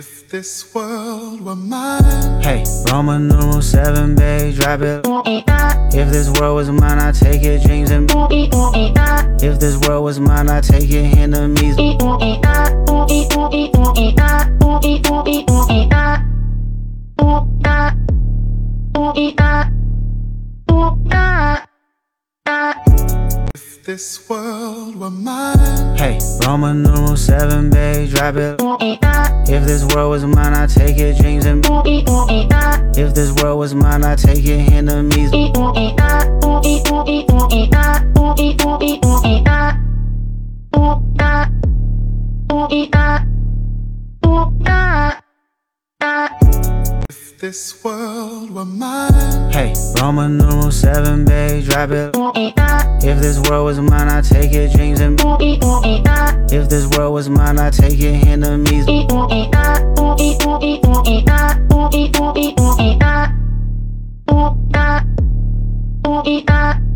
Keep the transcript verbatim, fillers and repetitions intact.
If this world were mine. Hey, Roman numeral seven, babe, drop it. If this world was mine, I'd take your dreams and if this world was mine, I'd take your enemies. If this world were mine. Hey, Roman numeral seven, babe, drop it. If this world was mine, I'd take your dreams and if this world was mine, I'd take your enemies. If this world were mine. Hey, Roman numeral seven, babe, drop it. If this world was mine, I'd take your dreams and if this world was mine, I'd take your enemies. Ooh, ah, ooh, ah.